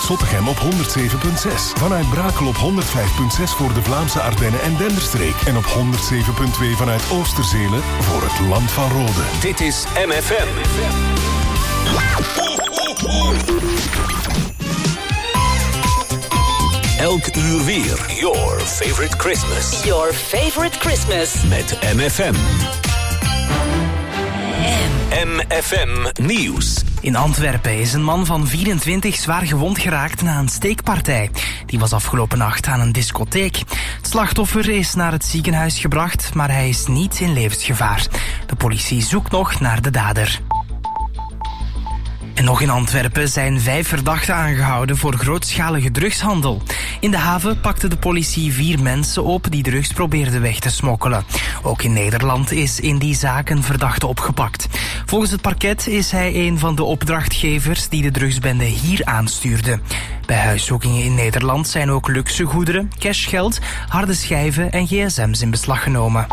vanuit Zottegem op 107.6. Vanuit Brakel op 105.6 voor de Vlaamse Ardennen en Denderstreek. En op 107.2 vanuit Oosterzelen voor het Land van Rode. Dit is MFM. Elk uur weer. Your favorite Christmas. Your favorite Christmas. Met MFM. MFM Nieuws. In Antwerpen is een man van 24 zwaar gewond geraakt na een steekpartij. Die was afgelopen nacht aan een discotheek. Het slachtoffer is naar het ziekenhuis gebracht, maar hij is niet in levensgevaar. De politie zoekt nog naar de dader. En nog in Antwerpen zijn 5 verdachten aangehouden voor grootschalige drugshandel. In de haven pakte de politie 4 mensen op die drugs probeerden weg te smokkelen. Ook in Nederland is in die zaak een verdachte opgepakt. Volgens het parket is hij een van de opdrachtgevers die de drugsbende hier aanstuurde. Bij huiszoekingen in Nederland zijn ook luxe goederen, cashgeld, harde schijven en gsm's in beslag genomen.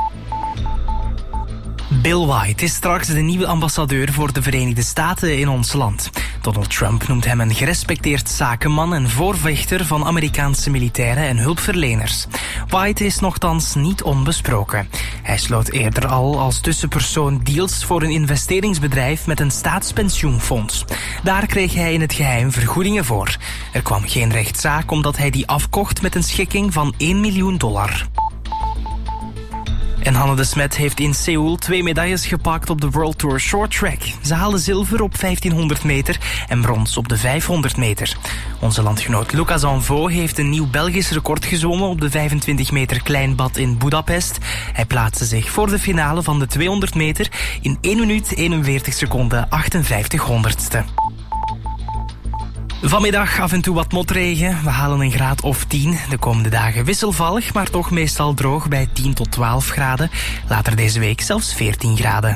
Bill White is straks de nieuwe ambassadeur voor de Verenigde Staten in ons land. Donald Trump noemt hem een gerespecteerd zakenman en voorvechter van Amerikaanse militairen en hulpverleners. White is nochtans niet onbesproken. Hij sloot eerder al als tussenpersoon deals voor een investeringsbedrijf met een staatspensioenfonds. Daar kreeg hij in het geheim vergoedingen voor. Er kwam geen rechtszaak omdat hij die afkocht met een schikking van $1 miljoen. En Hanne de Smet heeft in Seoul 2 medailles gepakt op de World Tour Short Track. Ze haalde zilver op 1500 meter en brons op de 500 meter. Onze landgenoot Lucas Anvaux heeft een nieuw Belgisch record gezwommen op de 25 meter kleinbad in Budapest. Hij plaatste zich voor de finale van de 200 meter in 1 minuut 41 seconden 58 honderdste. Vanmiddag af en toe wat motregen. We halen een graad of 10. De komende dagen wisselvallig, maar toch meestal droog bij 10 tot 12 graden. Later deze week zelfs 14 graden.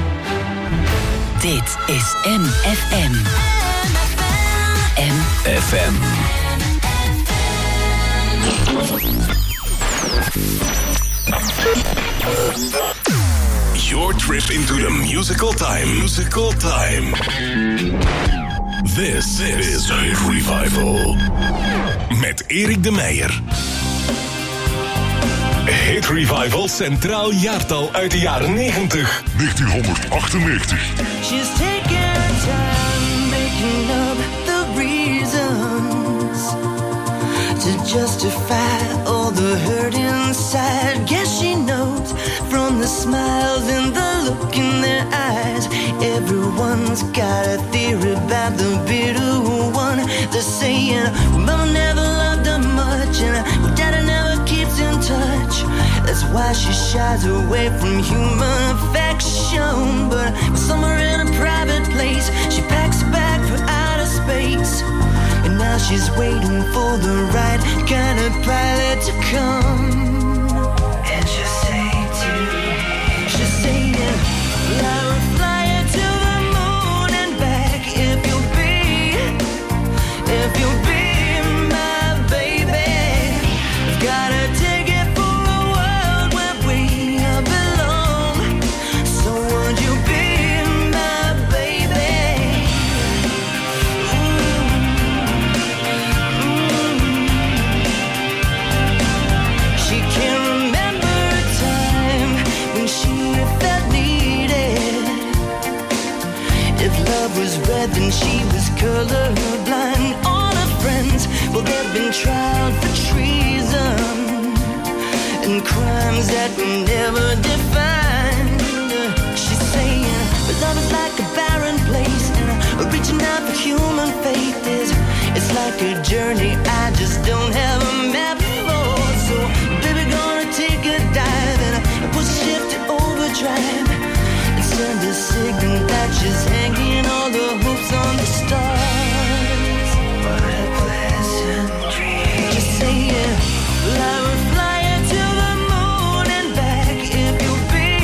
Dit is MFM. MFM. Your trip into the musical time. Musical time. This is Hit Revival. Met Erik de Meijer. Hit Revival Centraal Jaartal uit de jaren 90. 1998. She's taking time making up the reasons to justify all the hurt inside. Guess she knows from the smiles and the look in their eyes. Everyone's got a theory about the bitter one. They're saying, Mama never loved her much, and Daddy never keeps in touch. That's why she shies away from human affection. But somewhere in a private place, she packs a bag for outer space. And now she's waiting for the right kind of pilot to come. And she'll say she's saying, I will fly you to the moon and back if you'll be my baby. I've gotta take it for a world where we belong. So would you be my baby? She can't remember a time when she felt needed. If love was red, then she was colorblind. All her friends, well, they've been tried for treason and crimes that we never defined. She's saying, but love is like a barren place, and reaching out for human faith is, it's like a journey I just don't have a map for. So, baby, gonna take a dive and push the ship to overdrive and send a signal that she's hanging all the hopes on the stars. What a pleasant dream. Just saying, I will fly you to the moon and back if you'll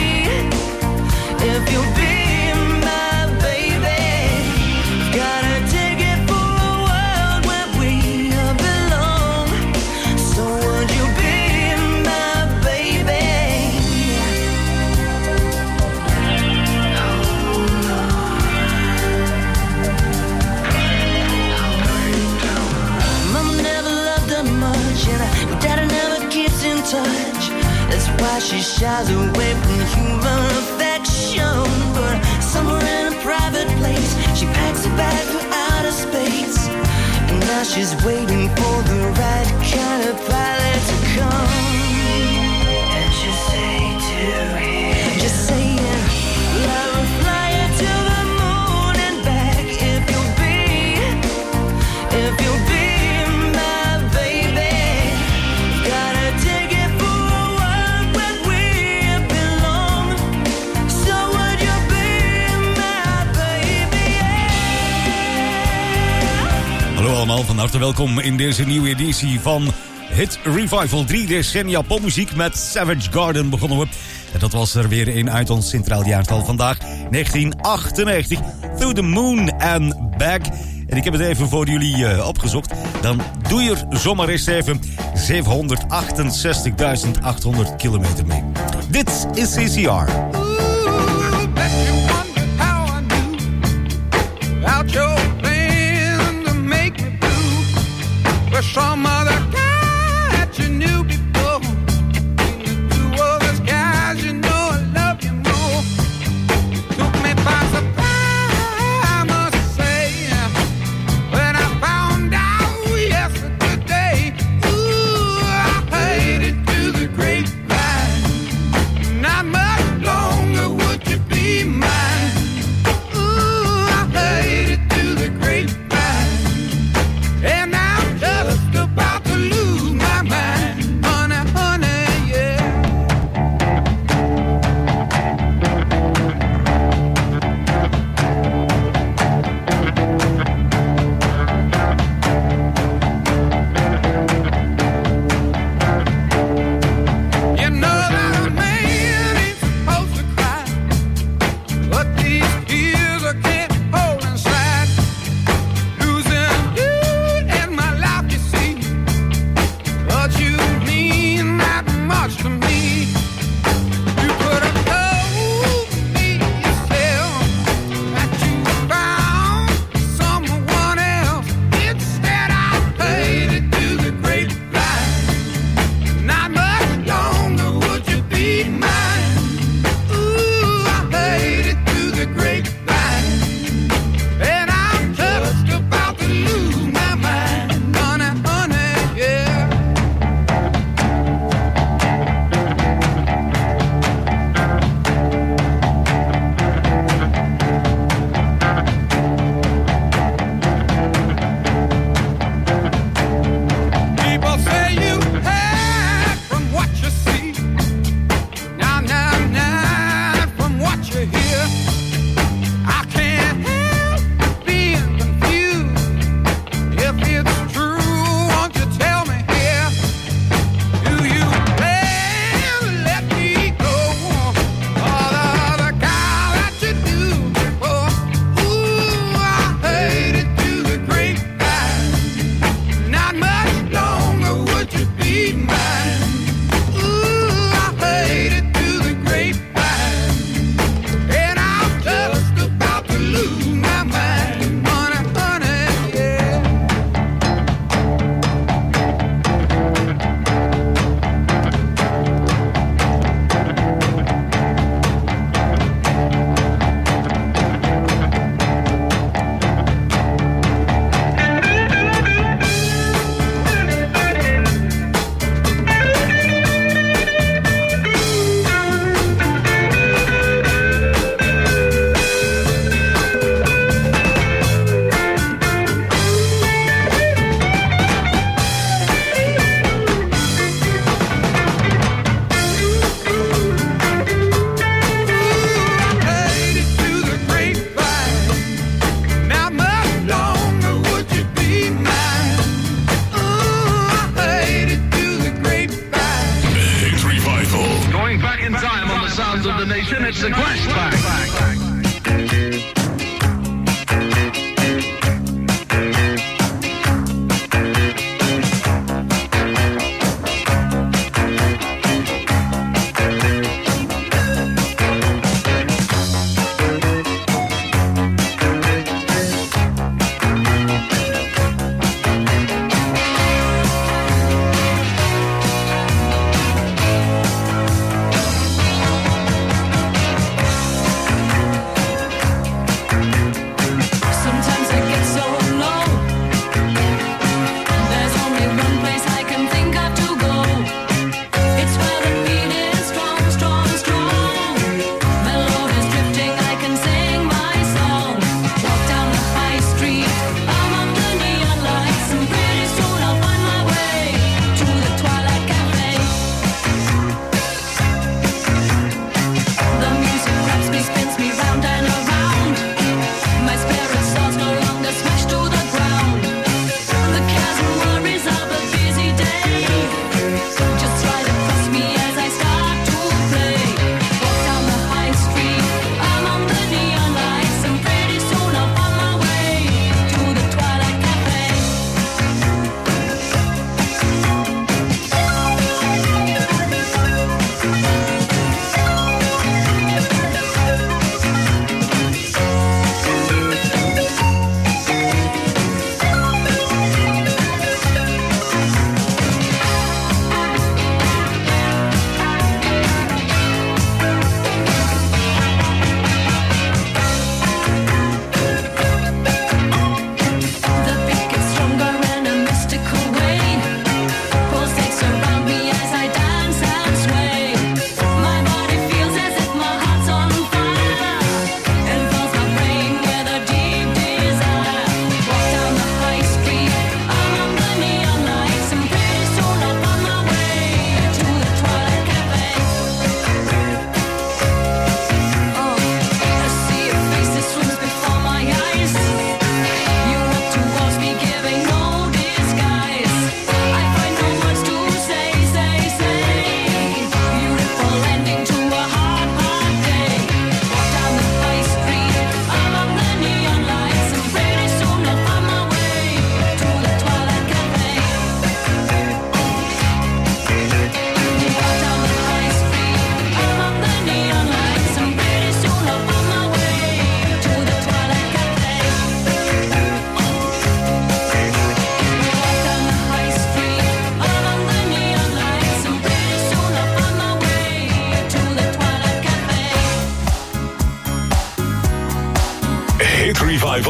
be my baby. Gotta take it for a world where we are. she shies away from human affection. But somewhere in a private place, she packs a bag for outer space. And now she's waiting for the right kind of pilot to come. And she'll say to him, just saying, love will fly you to the moon and back if you'll be my baby. Gotta take it for a world where we belong. So would you be my baby? Yeah. Hallo allemaal, van harte welkom in deze nieuwe editie van Hit Revival. 3 decennia popmuziek met Savage Garden begonnen we. En dat was er weer een uit ons centraal jaartal vandaag, 1998. Through the Moon and Back. En ik heb het even voor jullie opgezocht. Dan doe je er zomaar eens even 768.800 kilometer mee. Dit is CCR. Some other guy that you knew before. The two others guys, you know I love you more. Took me by surprise, I must say, when I found out yesterday. Ooh, I heard it through the grapevine. Not much longer would you be mine. Ooh, I heard it through the grapevine. And I'm just about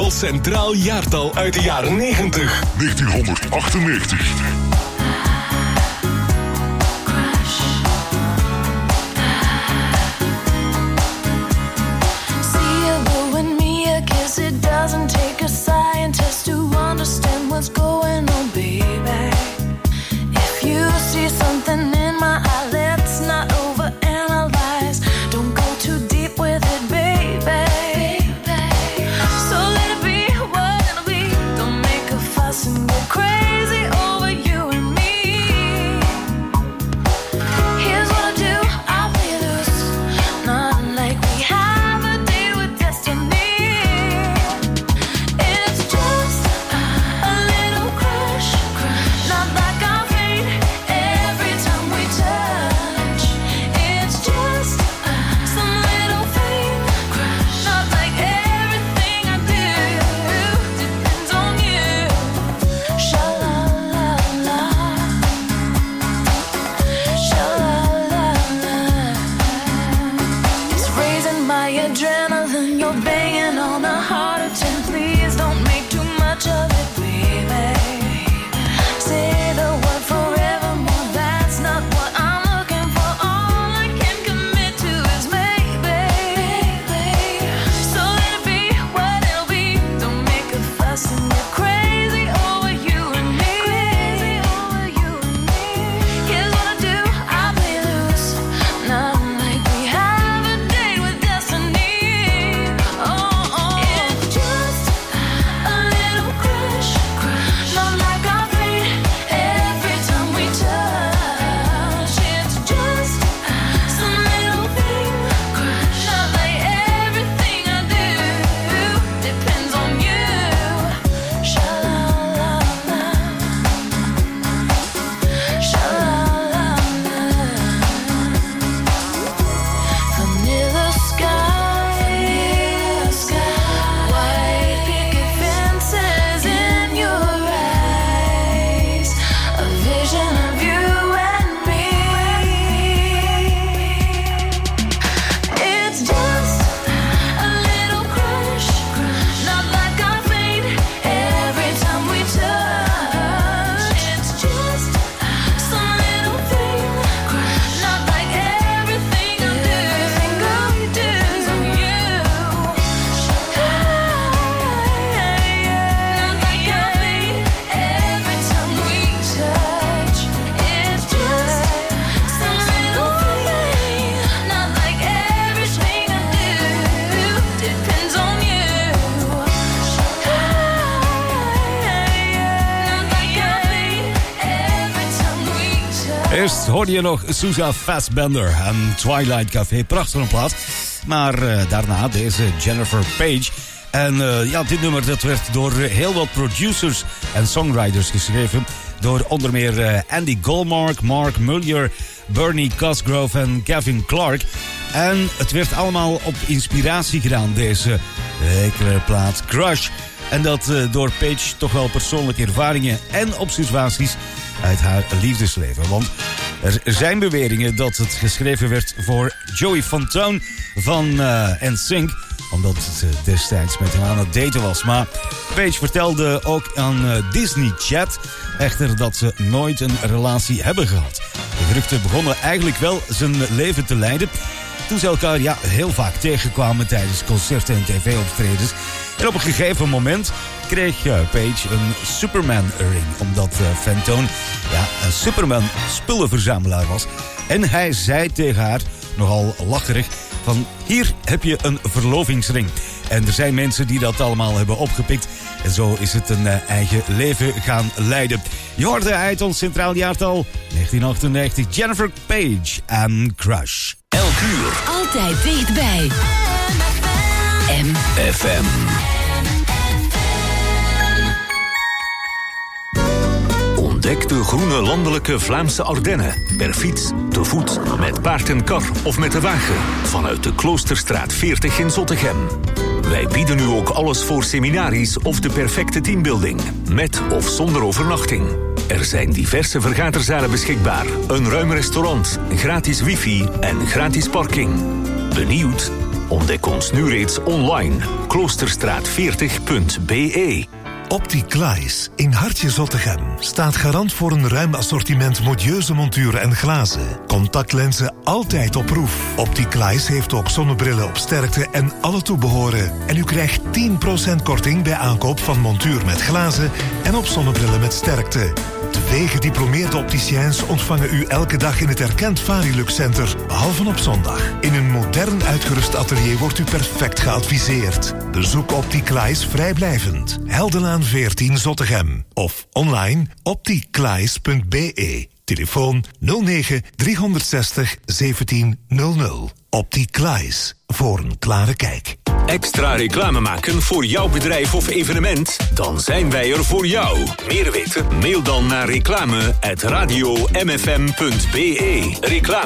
Vol centraal jaartal uit de jaren 90. 1998. It doesn't take a scientist to understand what's going on, baby. If you see something in my eye, let's not overanalyze. Don't go too deep with it, baby. So let it be what it'll be. Don't make a fuss and go crazy over you and me. Here's what I do, I play loose. Not like we have a deal with destiny. Adrenaline, you're banging on a heart of 10. Please don't make too much of it, baby. Say the word forevermore. That's not what I'm looking for. All I can commit to is maybe. So let it be what it'll be. Don't make a fuss and get crazy over you and me. Here's what I do, I play loose. Not like we have a date with destiny. Eerst hoorde je nog Sousa Fassbender en Twilight Café. Prachtig een plaat. Maar daarna deze Jennifer Page. En dit nummer dat werd door heel wat producers en songwriters geschreven. Door onder meer Andy Goldmark, Mark Muller, Bernie Cosgrove en Kevin Clark. En het werd allemaal op inspiratie gedaan, deze lekkere plaat Crush. En dat door Page toch wel persoonlijke ervaringen en observaties uit haar liefdesleven. Want er zijn beweringen dat het geschreven werd voor Joey Fatone van NSYNC, omdat het destijds met hem aan het daten was. Maar Page vertelde ook aan Disney Chat echter dat ze nooit een relatie hebben gehad. De geruchten begonnen eigenlijk wel zijn leven te leiden toen ze elkaar heel vaak tegenkwamen tijdens concerten en tv-optredens. En op een gegeven moment kreeg Page een Superman-ring, omdat Fantone een Superman-spullenverzamelaar was. En hij zei tegen haar, nogal lacherig, van hier heb je een verlovingsring. En er zijn mensen die dat allemaal hebben opgepikt. En zo is het een eigen leven gaan leiden. Je hoorde uit ons centraal jaartal 1998 Jennifer Page en Crush. Elk uur. Altijd dichtbij. MFM. Ontdek de groene landelijke Vlaamse Ardennen. Per fiets, te voet, met paard en kar of met de wagen. Vanuit de Kloosterstraat 40 in Zottegem. Wij bieden nu ook alles voor seminaries of de perfecte teambuilding. Met of zonder overnachting. Er zijn diverse vergaderzalen beschikbaar. Een ruim restaurant, gratis wifi en gratis parking. Benieuwd? Ontdek ons nu reeds online. Kloosterstraat40.be. Opticlies in Hartje Zottegem staat garant voor een ruim assortiment modieuze monturen en glazen. Contactlenzen altijd op proef. Opticlies heeft ook zonnebrillen op sterkte en alle toebehoren. En u krijgt 10% korting bij aankoop van montuur met glazen en op zonnebrillen met sterkte. 2 gediplomeerde opticiens ontvangen u elke dag in het erkend Varilux Center, behalve op zondag. In een modern uitgerust atelier wordt u perfect geadviseerd. Bezoek Opticlies vrijblijvend. Heldenlaan 14 Zottegem. Of online opticlies.be. Telefoon 09 360 1700. Opticlies. Voor een klare kijk. Extra reclame maken voor jouw bedrijf of evenement? Dan zijn wij er voor jou. Meer weten? Mail dan naar reclame@radiomfm.be.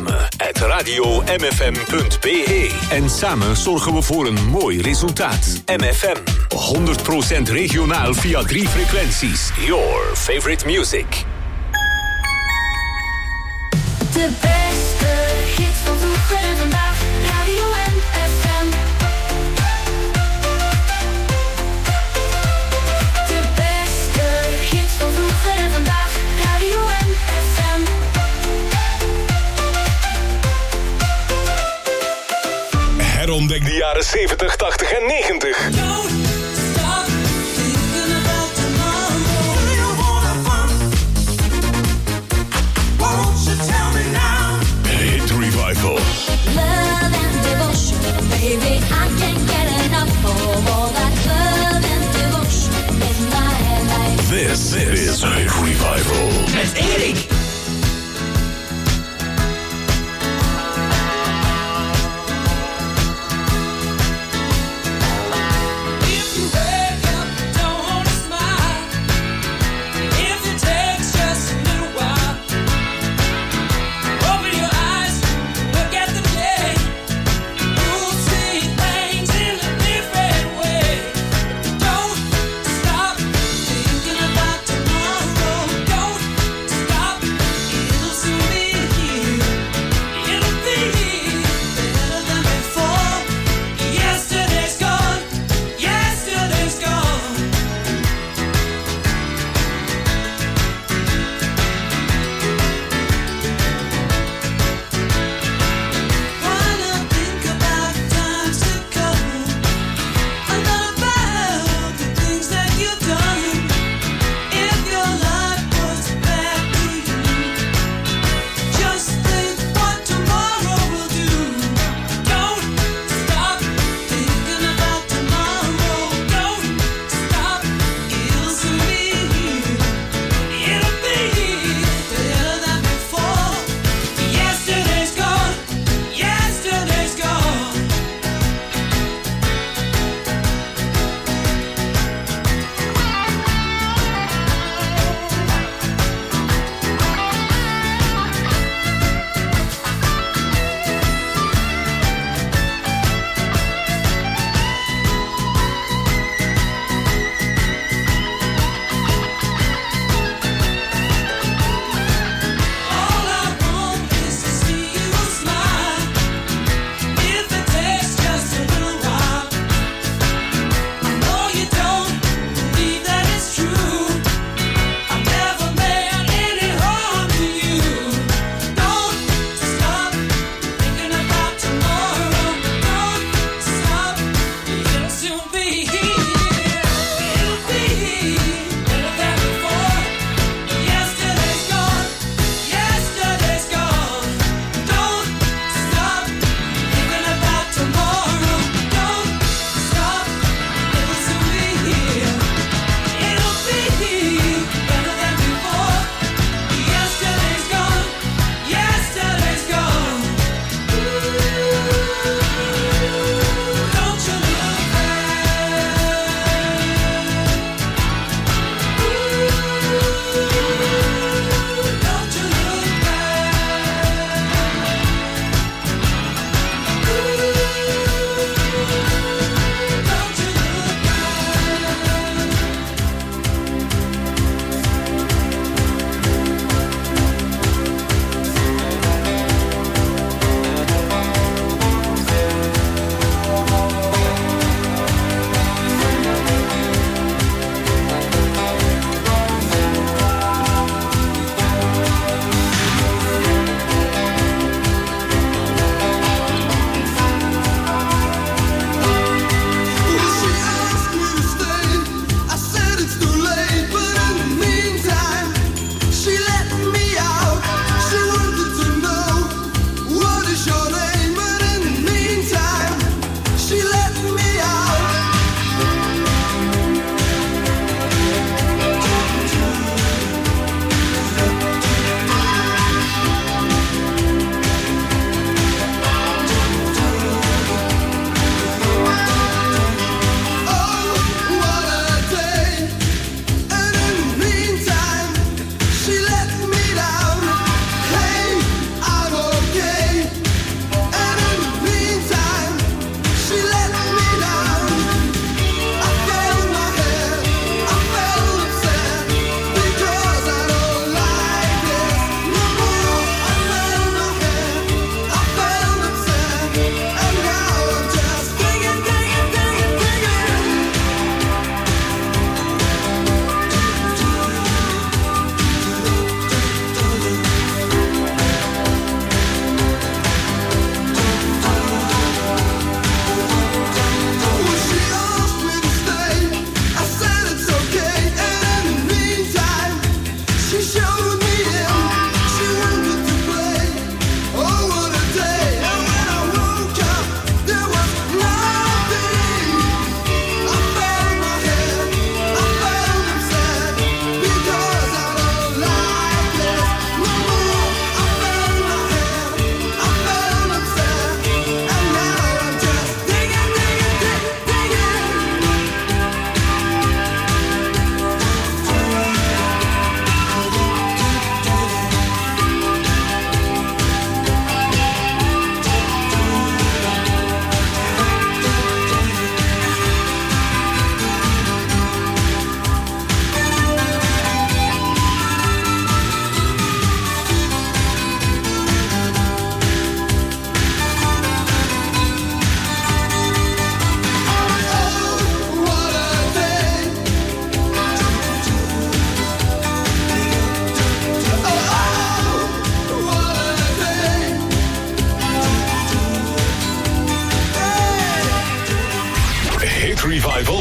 Reclame@radiomfm.be. En samen zorgen we voor een mooi resultaat. MFM. 100% regionaal via 3 frequenties. Your favorite music. De beste hits van vroeger en vandaag. Radio MFM. De beste hits van vroeger en vandaag. Radio MFM. Herontdek de jaren 70, 80 en 90. Hit Revival. Love and devotion, baby, I can't get enough of all that love and devotion in my life. This is Hit Revival. Met Erik. Stop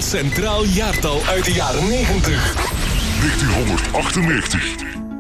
centraal jaartal uit de jaren 90. 1998.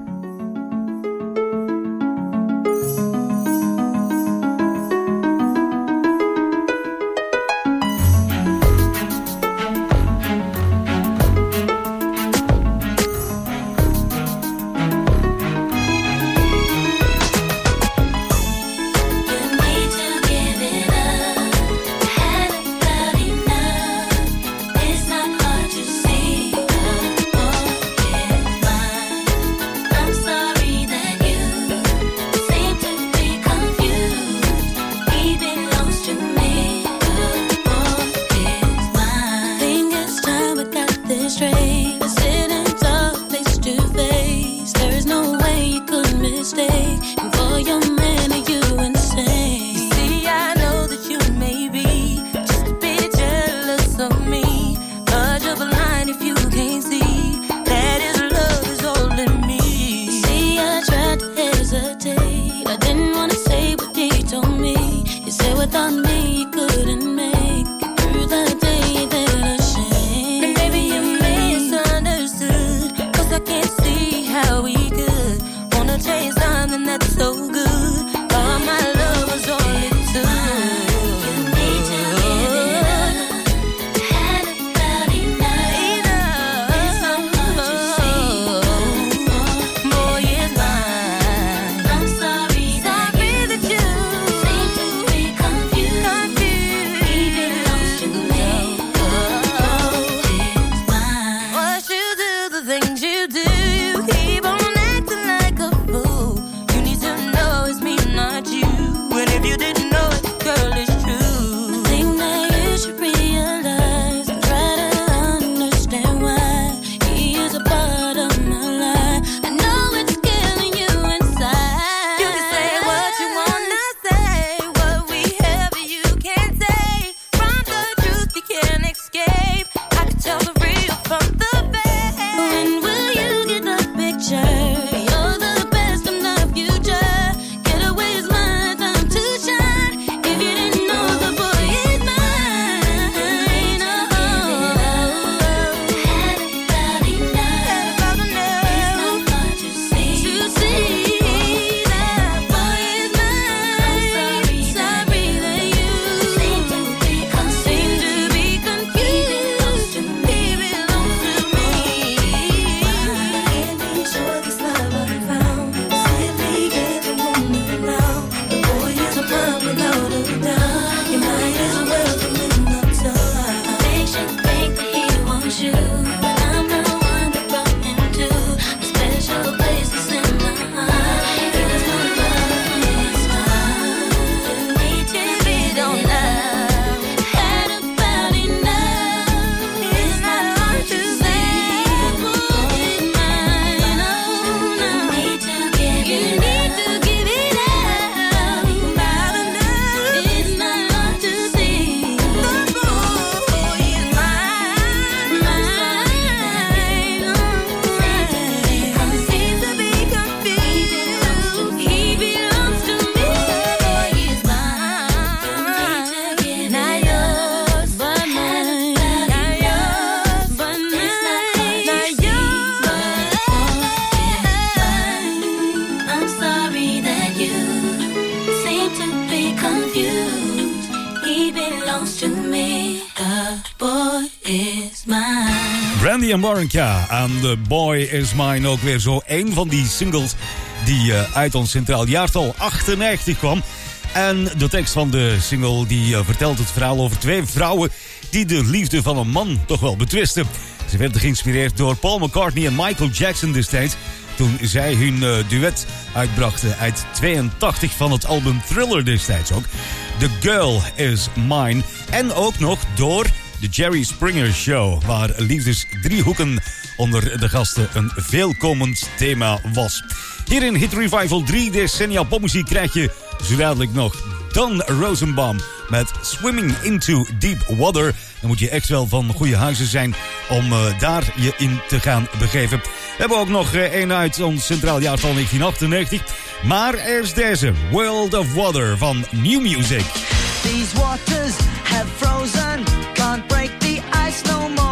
Brandy and Warrenka en The Boy Is Mine. Ook weer zo een van die singles die uit ons centraal jaartal 98 kwam. En de tekst van de single die vertelt het verhaal over twee vrouwen die de liefde van een man toch wel betwisten. Ze werden geïnspireerd door Paul McCartney en Michael Jackson destijds, toen zij hun duet uitbrachten uit 82 van het album Thriller destijds ook. The Girl Is Mine. En ook nog door de Jerry Springer Show, waar liefdesdriehoeken onder de gasten een veelkomend thema was. Hier in Hit Revival 3 decennia popmuziek krijg je zo dadelijk nog Don Rosenbaum met Swimming Into Deep Water. Dan moet je echt wel van goede huizen zijn om daar je in te gaan begeven. We hebben ook nog een uit ons centraal jaartal 1998. Maar eerst deze, World of Water van New Music. These waters have frozen, can't break the ice no more.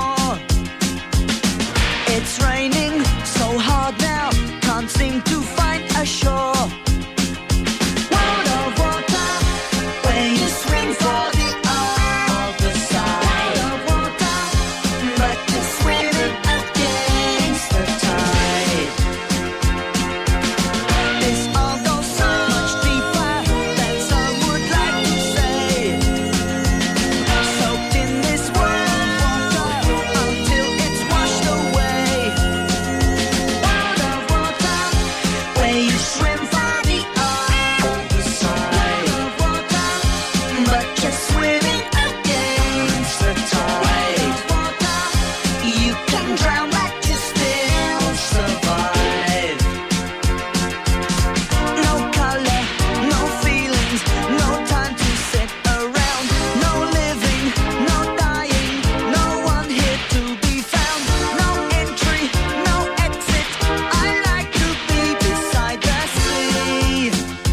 It's raining so hard now, can't seem to find a shore. World of water, where you swim for the other side. World of water, but you're swimming against the tide. This all goes so much deeper than some would like to say. Soaked in this world of water until it's washed away. World of water, where you swim for the other side. World of water, but you're swimming against the tide. World of water, you can drown but you still survive. No color, no feelings, no time to sit around. No living, no dying, no one here to be found. No entry, no exit. I like to be beside the sea.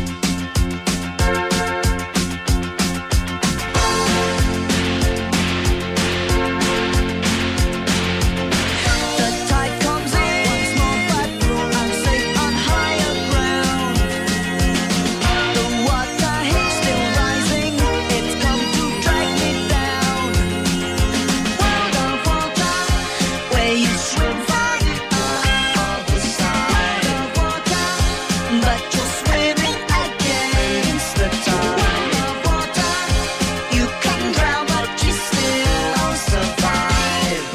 The tide comes in once more, but I'm safe on higher ground. The water is still rising, it's come to drag me down. World of water, where you swim for the other side. World of water, but you're swimming against the tide. World of water, you can drown but you still survive.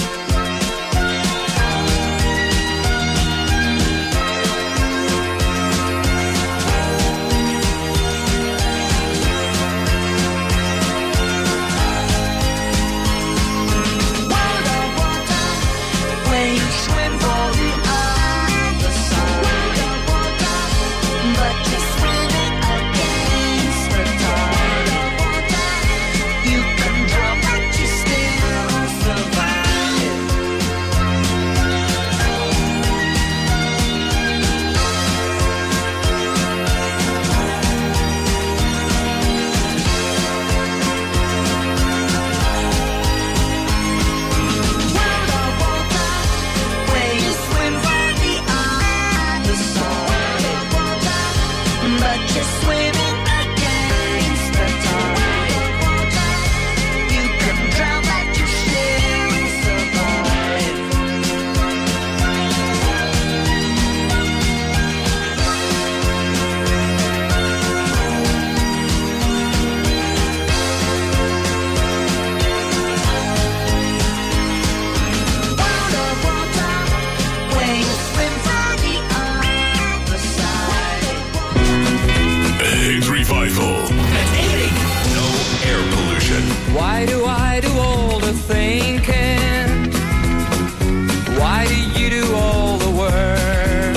World of water, where you swim for the other side. World of water, but you're swimming against the tide. World of water, you can drown but you still survive. World of water, where you swim for the other side. World of water, but you're swimming against the tide. World of water, you can drown but you still survive. World of water, where you swim for the other side. Hit Revival. Met Erik. No air pollution. Why do I do all the thinking? Why do you do all the work?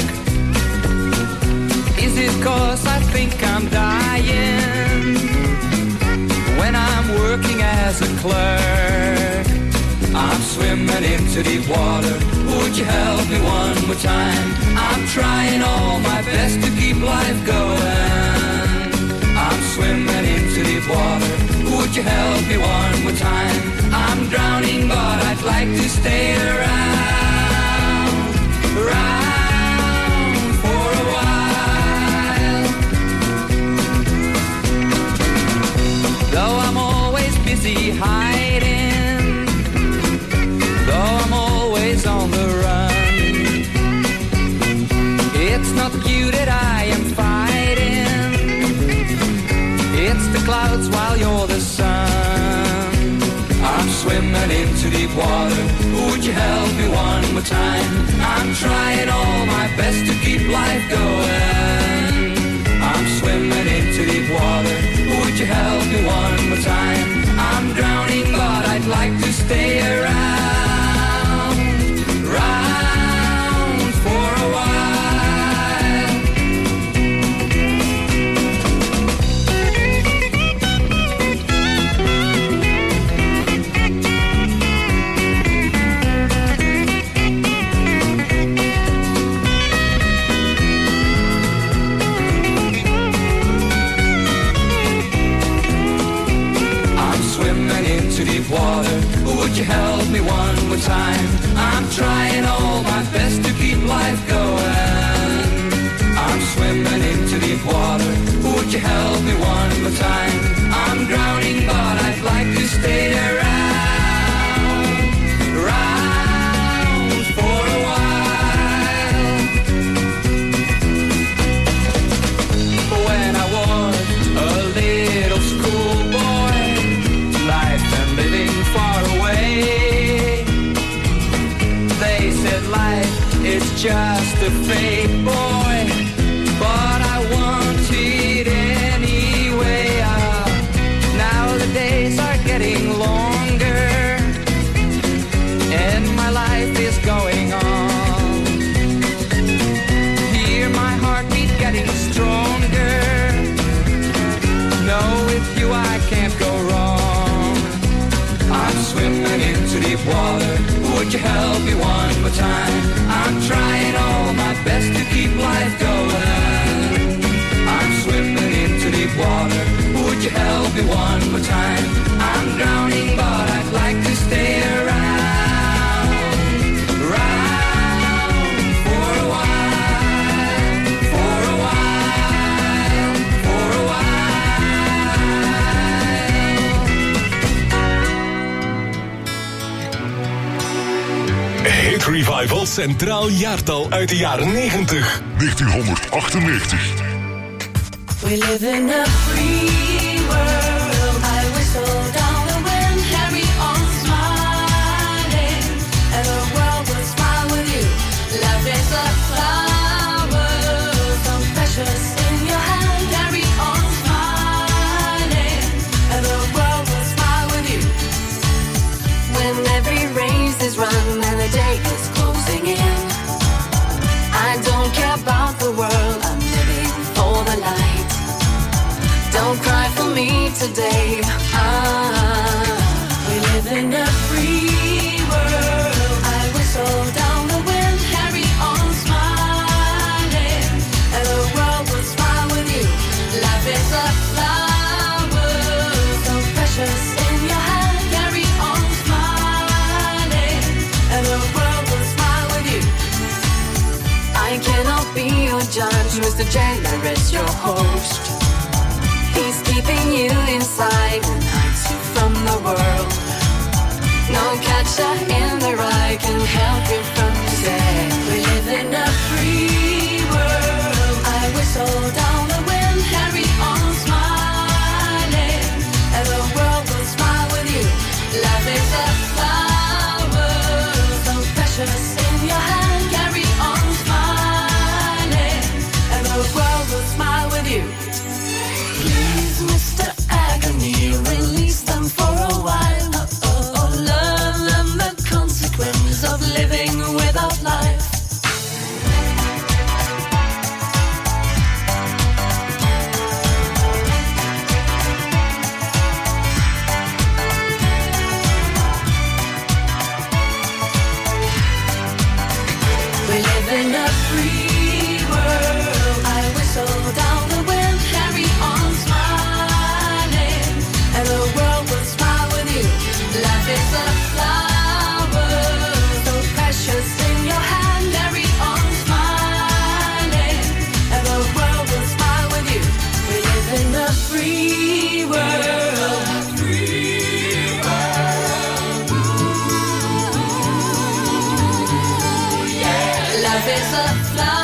Is it 'cause I think I'm dying when I'm working as a clerk? I'm swimming into deep water. Would you help me one more time? I'm trying all my best to keep life going. I'm swimming into deep water. Would you help me one more time? I'm drowning, but I'd like to stay around, around for a while. Though I'm always busy hiding, though I'm always on the run, it's not you that I am fighting. It's the clouds while you're the sun. I'm swimming into deep water. Would you help me one more time? I'm trying all my best to keep life going. I'm swimming into deep water. Would you help me one more time? I'm drowning, but I'd like to stay around, around for a while. water. Would you help me it's just a fate, boy, but I want it anyway. Now the days are getting longer and my life is going on. Hear my heartbeat getting stronger. No, with you I can't go wrong. I'm swimming into deep water. Would you help me one more time? I'm trying all my best to keep life going. I'm swimming into deep water. Would you help me one more time? I'm drowning, but I'd like to stay around, around for a while, for a while, for a while. Hit Revival Centraal Jaartal uit de jaren 90. 1998. We live in a free world. I whistle down the wind, carry on smiling, and the world will smile with you. Love is a flower, so precious in your hand. Carry on smiling, and the world will smile with you. When every race is run and the day is closing in, I don't care about the world. I'm living for the light. Don't cry for me today. We live in a free world. I whistle down the wind, carry on smiling, and the world will smile with you. Life is a flower, so precious in your hand. Carry on smiling, and the world will smile with you. I cannot be your judge, Mr. Generous, your host. He's keeping you inside and hides you from the world. No catcher in the rye can help you from today. We live in a free world. I whistle down the wind, carry on smiling, and the world will smile with you. Love is a flower, so precious in your hand. Carry on smiling, and the world will smile with you. Please, Mr. Agony, release them for a while. Learn them the consequence of living without life. We live in a free world. I whistle down the wind, carry on smiling, and the world will smile with you. Life is a flower, so precious in your hand. Carry on smiling, and the world will smile with you. We live in a free world. Free world. Ooh, yeah. Life is a flower.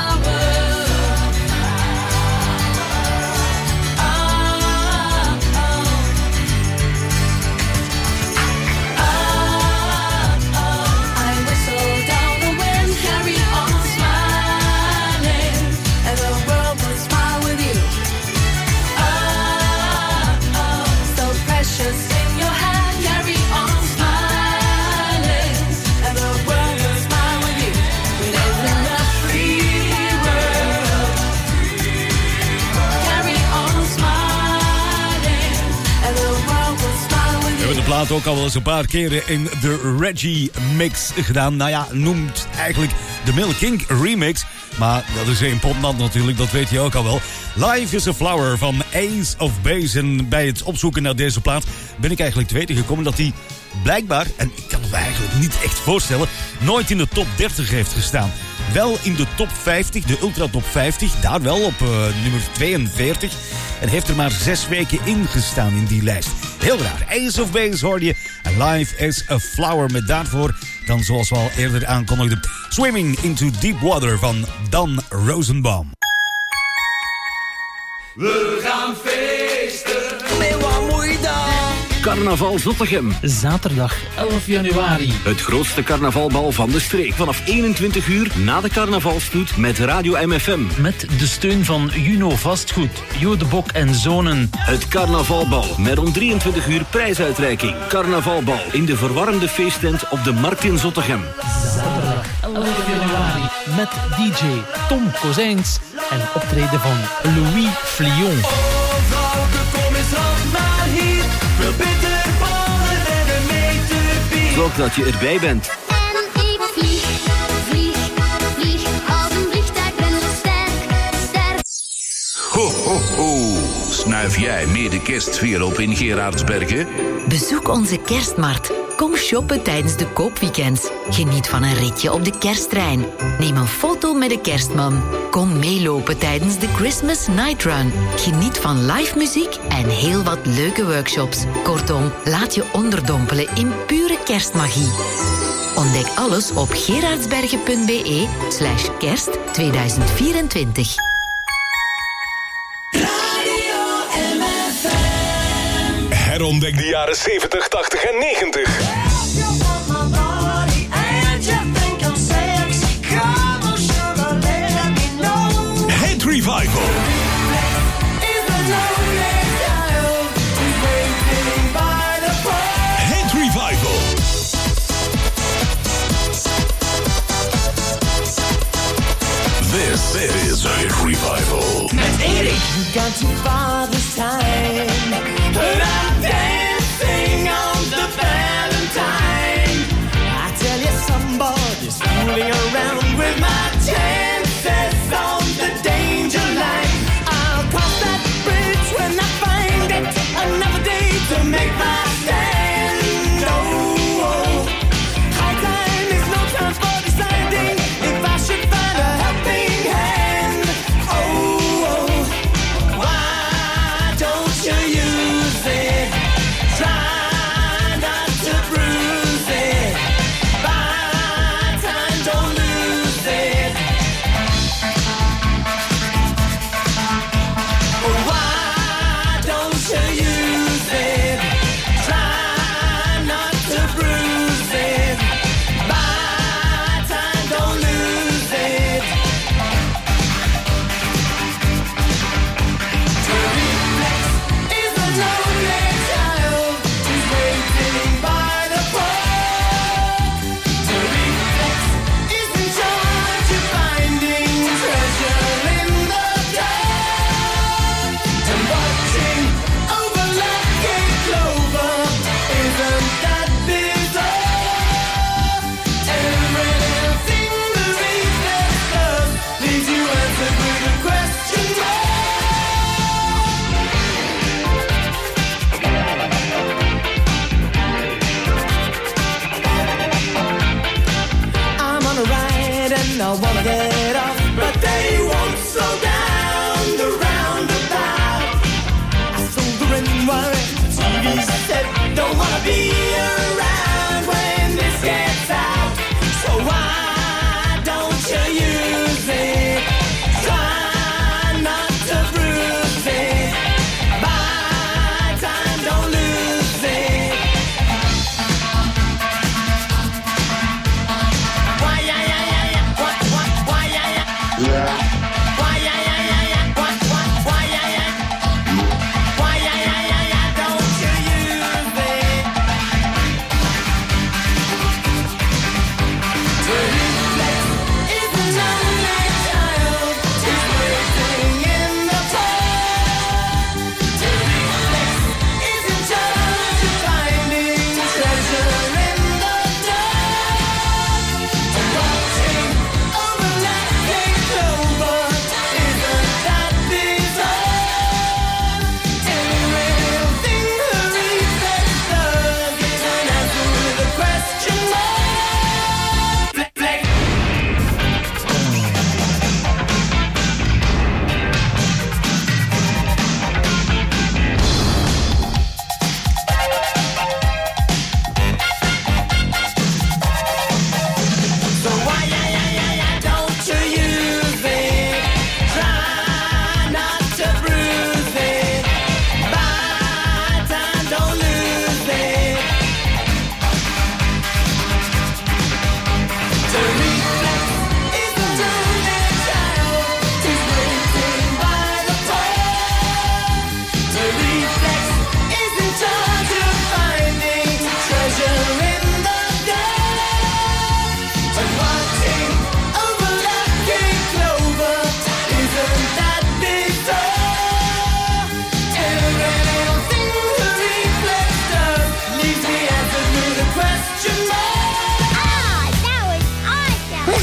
Plaat ook al wel eens een paar keren in de Reggae mix gedaan. Nou ja, noemt eigenlijk de Mel King remix. Maar dat is een potnat natuurlijk, dat weet je ook al wel. Life is a Flower van Ace of Base. En bij het opzoeken naar deze plaat ben ik eigenlijk te weten gekomen dat hij blijkbaar, en ik kan het me eigenlijk niet echt voorstellen, nooit in de top 30 heeft gestaan. Wel in de top 50, de Ultra Top 50, daar wel op nummer 42. En heeft er maar 6 weken in gestaan in die lijst. Heel raar. Ace of Base hoorde je. Life is a Flower met daarvoor dan, zoals we al eerder aankondigden, Swimming into Deep Water van Dan Rosenbaum. We gaan feesten. Me wa muy da. Carnaval Zottegem. Zaterdag 11 januari. Het grootste carnavalbal van de streek. Vanaf 21 uur na de carnavalstoet met Radio MFM. Met de steun van Juno Vastgoed, Jo de Bok en Zonen. Het carnavalbal met om 23 uur prijsuitreiking. Carnavalbal in de verwarmde feesttent op de Markt in Zottegem. Zaterdag 11 januari. Met DJ Tom Kozijns en optreden van Louis Flion. Zorg dat je erbij bent. En ik vlieg, vlieg, vlieg. Als een vliegtuig ben zo sterk. Ho, ho, ho. Snuif jij meer de kerstsfeer op in Gerardsbergen? Bezoek onze kerstmarkt. Kom shoppen tijdens de koopweekends. Geniet van een ritje op de kersttrein. Neem een foto met de kerstman. Kom meelopen tijdens de Christmas Night Run. Geniet van live muziek en heel wat leuke workshops. Kortom, laat je onderdompelen in pure kerstmagie. Ontdek alles op gerardsbergen.be/kerst 2024. Herontdek de jaren 70, 80 en 90. Het Revival. Het Revival. This is Het Revival. Met Erik. We got too far this time. But I'm dancing on the Valentine. I tell you, somebody's fooling around with my chances on the danger line. I'll cross that bridge when I find it. Another day to make my stand. Oh, oh. High time is no time for deciding if I should find a helping hand. Oh, oh. Why don't you use it? Try not to bruise it. Buy time, don't lose it. Why don't you use it? Try not to bruise it. Buy time, don't lose it. To reflex is a lonely child who's waiting by the pole. To reflex is in charge of finding treasure in the dark. And watching over lucky clover, isn't that bizarre? Everything the reflex does leaves you answered with a question mark. I'm on a ride and I wanna get off, but they won't slow down the roundabout. I sold the ring wire, TV set, don't wanna be around when this gets out. So why don't you use it? Try not to bruise it. Buy time, don't lose it. Why, yeah, yeah, yeah, yeah. Why, yeah, yeah. Why, yeah, yeah, yeah, yeah. Why, yeah, yeah. Why, yeah, yeah, yeah, yeah. Don't you use it? To reflex is a lonely child who's waiting in the cold. To reflex is in charge of finding treasure in the dark. And watching over lucky clover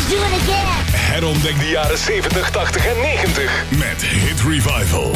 Let's do it again. Herontdek de jaren 70, 80 en 90 met Hit Revival.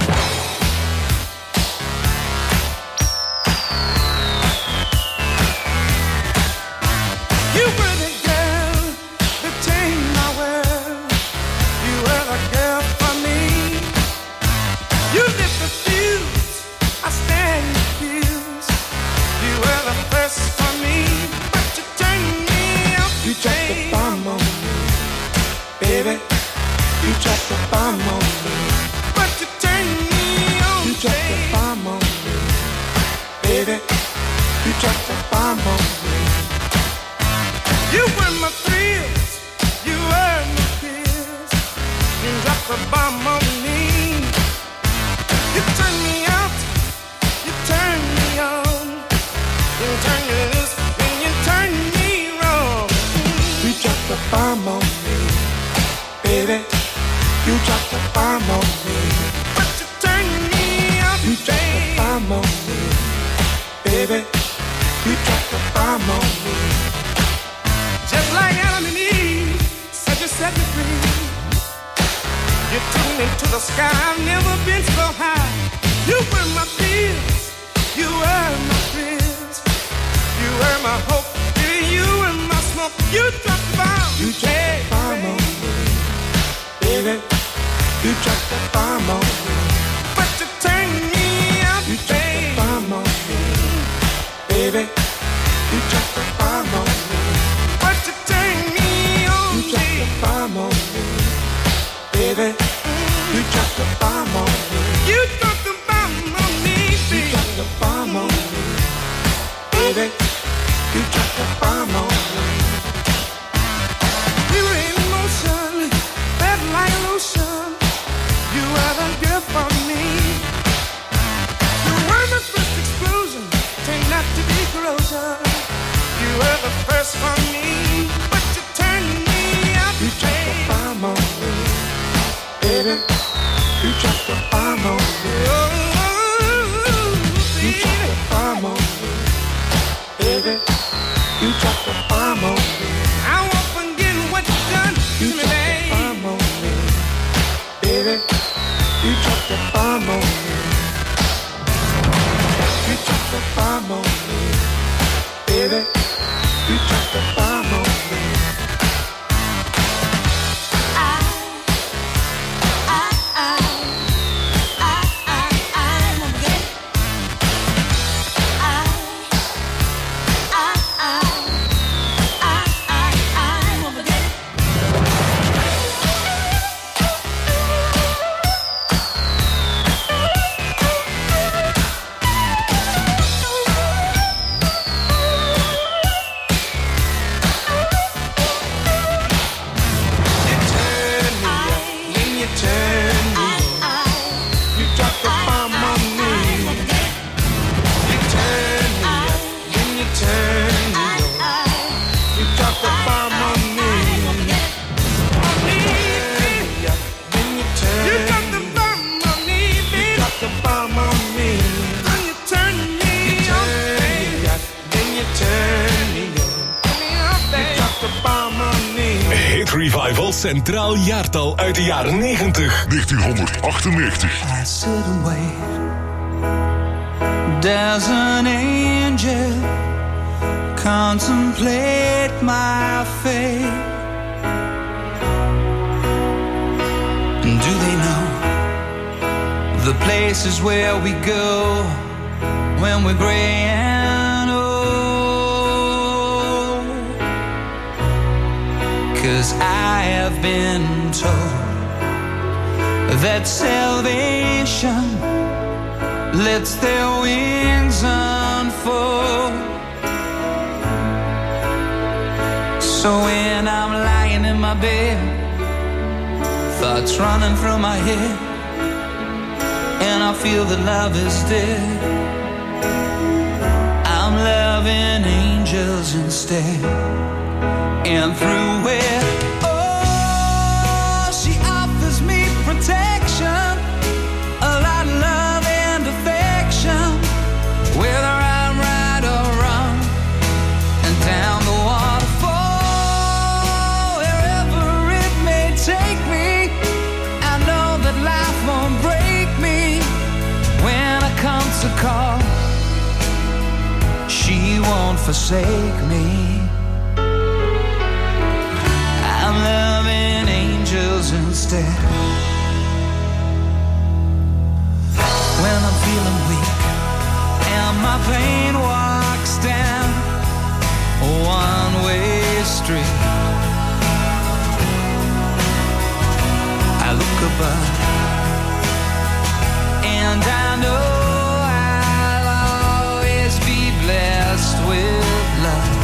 You were the girl that changed my world. You were the girl for me. You lit the fuse, I stand confused. You were the first for me, but you turned me out. You dropped the bomb on me, baby. You dropped the bomb on me, but you turned me on. You dropped the bomb on me, baby. You dropped the bomb on me. You were my thrills, you were my fears. You dropped the bomb on me. You turned me out, you turned me on. You turned me loose, and you turned me wrong. You dropped the bomb on me, baby. You dropped the bomb on me, but you turned me out. You dropped the bomb on me, baby. You dropped the bomb on me. Just like Adam and Eve, said you set me free. You took me to the sky, I've never been so high. You were my fears, you were my fears. You were my hope, you were my smoke. You dropped the bomb, you dropped the bomb on me, baby. You dropped the bomb on me, but you turned me out. You dropped the bomb on me, baby. You dropped the bomb on me, but you turned me on. You dropped the bomb on me, baby. You dropped the bomb on me. You dropped the bomb on me, baby. You dropped the bomb on me, baby. You dropped the bomb on me. We were in motion, felt like lotion. You were the girl for me. You were the first explosion, turned out to be corrosion. You were the first for me, but you turned me out. You dropped the bomb on me, baby. You dropped the bomb on me. You dropped the bomb on me, baby. You dropped the bomb on me. I won't forget what you done to me, baby. You dropped the bomb on me, baby. You dropped the bomb on me. You dropped the bomb on me, baby. You dropped the bomb on me. Revival Centraal Jaartal uit de jaren 90. 1998. I sit and wait. There's an angel contemplate my fate. And do they know the places where we go when we're gray and old? 'Cause I have been told that salvation lets their wings unfold. So when I'm lying in my bed, thoughts running through my head, and I feel that love is dead, I'm loving angels instead. And through it, oh, she offers me protection, a lot of love and affection, whether I'm right or wrong, and down the waterfall, wherever to call, she won't forsake me. I'm loving angels instead. When I'm feeling weak and my pain walks down a one-way street, I look above and I know I'll always be blessed with love.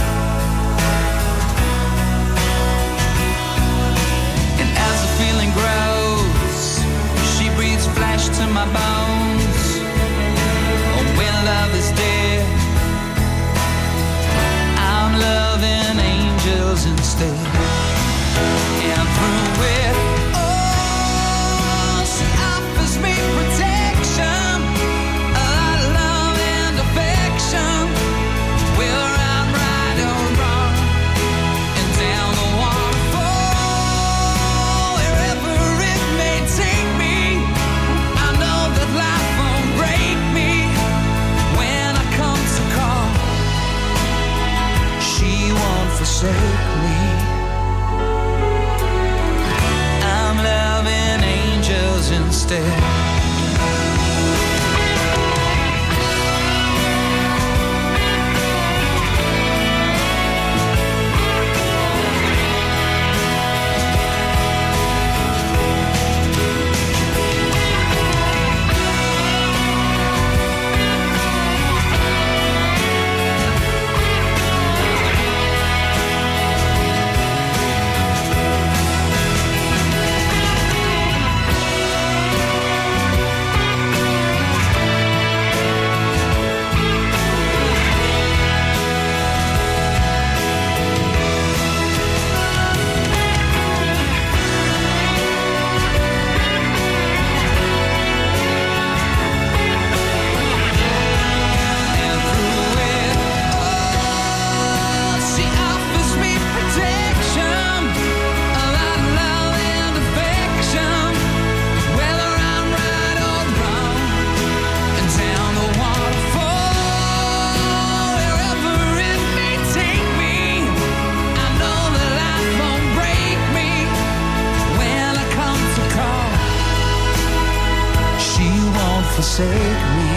And as the feeling grows, she breathes flesh to my bones. Oh, when love is dead, I'm loving angels instead. And through it, oh, she offers me protection, love and affection. Whether I'm right or wrong, and down the waterfall, wherever it may take me, I know that life won't break me. When I come to call, she won't forsake me. I'm loving angels instead. Forsake me.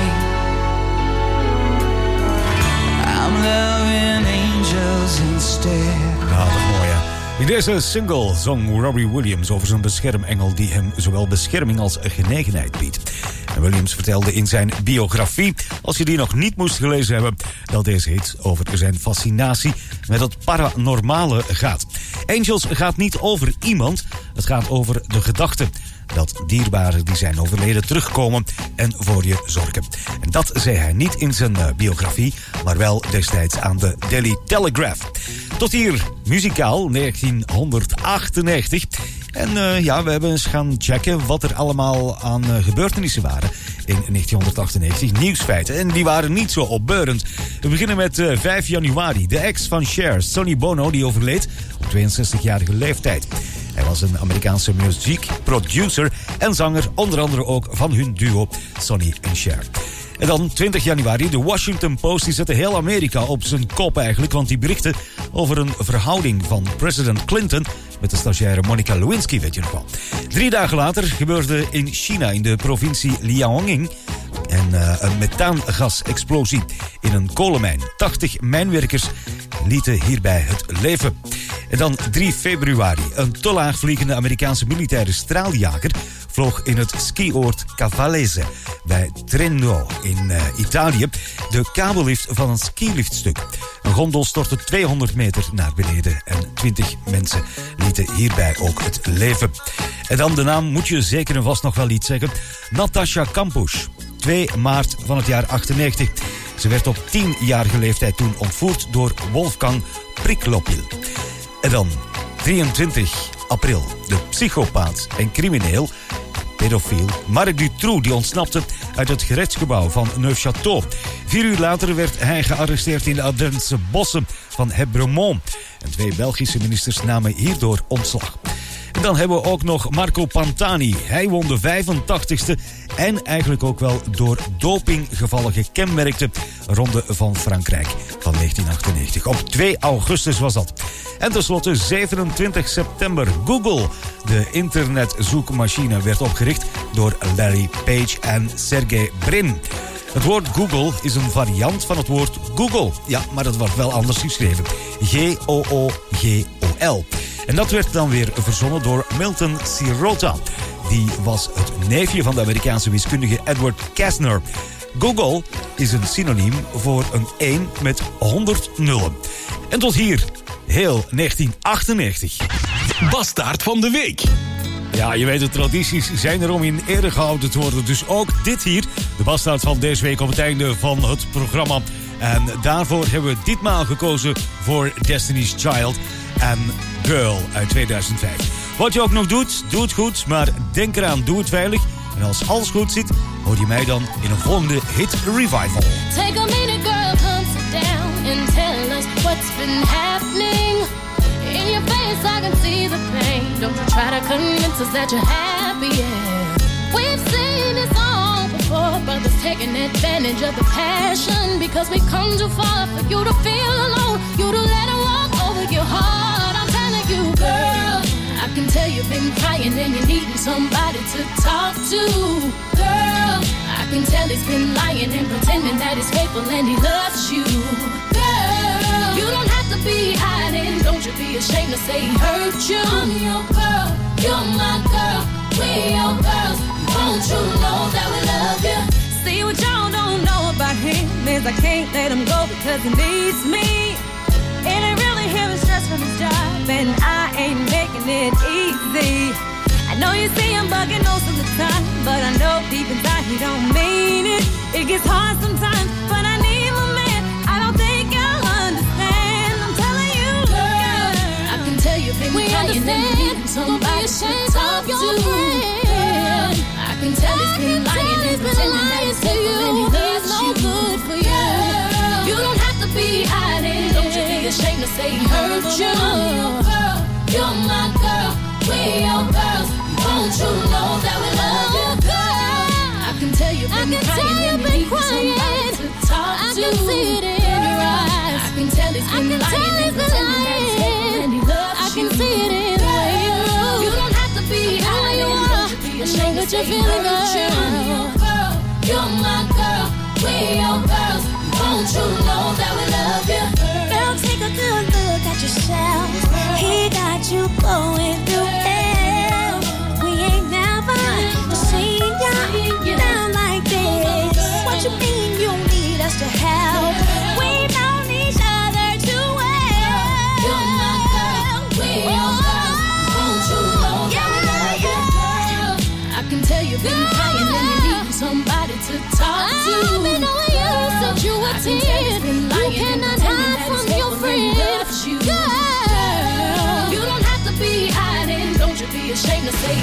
I'm loving angels instead. Ja, dat is mooi, hè. In deze single zong Robbie Williams over zijn beschermengel die hem zowel bescherming als genegenheid biedt. En Williams vertelde in zijn biografie, als je die nog niet moest gelezen hebben, dat deze hit over zijn fascinatie met het paranormale gaat. Angels gaat niet over iemand, het gaat over de gedachte dat dierbaren die zijn overleden terugkomen en voor je zorgen. En dat zei hij niet in zijn biografie, maar wel destijds aan de Daily Telegraph. Tot hier muzikaal 1998. En ja, we hebben eens gaan checken wat er allemaal aan gebeurtenissen waren in 1998. Nieuwsfeiten. En die waren niet zo opbeurend. We beginnen met 5 januari. De ex van Cher, Sonny Bono, die overleed op 62-jarige leeftijd. Hij was een Amerikaanse muziekproducer en zanger, onder andere ook van hun duo Sonny en Cher. En dan 20 januari, de Washington Post, die zette heel Amerika op zijn kop eigenlijk, want die berichtte over een verhouding van president Clinton met de stagiaire Monica Lewinsky, weet je nog wel. 3 dagen later gebeurde in China, in de provincie Liaoning, een methaangasexplosie in een kolenmijn. 80 mijnwerkers lieten hierbij het leven. En dan 3 februari. Een te laag vliegende Amerikaanse militaire straaljager vloog in het skioord Cavallese bij Trento in Italië de kabellift van een skiliftstuk. Een gondel stortte 200 meter naar beneden en 20 mensen lieten hierbij ook het leven. En dan de naam moet je zeker en vast nog wel iets zeggen. Natasha Kampusch. 2 maart van het jaar 98. Ze werd op 10-jarige leeftijd toen ontvoerd door Wolfgang Priklopil. En dan 23 april. De psychopaat en crimineel, pedofiel Marc Dutroux, die ontsnapte uit het gerechtsgebouw van Neufchâteau. 4 uur later werd hij gearresteerd in de Ardense bossen van Hebbremont. En 2 Belgische ministers namen hierdoor ontslag. En dan hebben we ook nog Marco Pantani. Hij won de 85ste en eigenlijk ook wel door dopinggevallen gekenmerkte Ronde van Frankrijk van 1998. Op 2 augustus was dat. En tenslotte 27 september. Google, de internetzoekmachine, werd opgericht door Larry Page en Sergey Brin. Het woord Google is een variant van het woord Google. Ja, maar dat wordt wel anders geschreven. G-O-O-G-O-L. En dat werd dan weer verzonnen door Milton Sirota. Die was het neefje van de Amerikaanse wiskundige Edward Kastner. Google is een synoniem voor een 1 met 100 nullen. En tot hier, heel 1998. Bastaard van de week. Ja, je weet, de tradities zijn er om in ere gehouden te worden. Dus ook dit hier, de bastaard van deze week op het einde van het programma. En daarvoor hebben we ditmaal gekozen voor Destiny's Child en Girl uit 2005. Wat je ook nog doet, doe het goed, maar denk eraan, doe het veilig. En als alles goed zit, hoor je mij dan in een volgende Hit Revival. Take a minute, girl, come sit down and tell us what's been happening. In your face, I can see the pain. Don't you try to convince us that you're happy, yeah. We've seen this all before, brothers taking advantage of the passion. Because we come too far for you to feel alone, you to let it walk over your heart. I'm telling you, girl, I can tell you've been crying and you're needing somebody to talk to. Girl, I can tell he's been lying and pretending that he's faithful and he loves you. Girl, you don't have to be hiding, don't you be ashamed to say he hurt you. I'm your girl, you're my girl, we're your girls. Won't you know that we love you? See, what y'all don't know about him is I can't let him go because he needs me. It ain't really him and stress from his job, and I ain't making it easy. I know you see him bugging most of the time, but I know deep inside he don't mean it. It gets hard sometimes, but I need my man. I don't think you'll understand. I'm telling you, girl, I can tell you've been crying and needing somebody to talk to. I can tell he's been lying and pretending that he's faithful and he loves you. Good for you. You don't have to be hiding, don't you be ashamed to say he hurt you. I'm your girl, you're my girl, we're your girls. Won't you know that we love you, girl? I can tell you've been crying and you need somebody to talk to. I can see it in your eyes. I can tell he's been lying and pretending that he's faithful and he loves you. I can see it in the way you move. You don't have to be hiding, don't you be ashamed to say he hurt you. I'm your girl, you're my girl, we're your girls. Won't you know that we love you? Girl, take a good look at yourself. He got you going through hell. We ain't never seen you down like this. What you mean you need us to help? We've known each other too well. You're my girl, we're your girls. Won't you know that we love you, girl? I can tell you've been crying and you need somebody to talk to. I've been knowing you since you were 10. You cannot hide from your friend. Girl, you don't have to be hiding, don't you be ashamed to say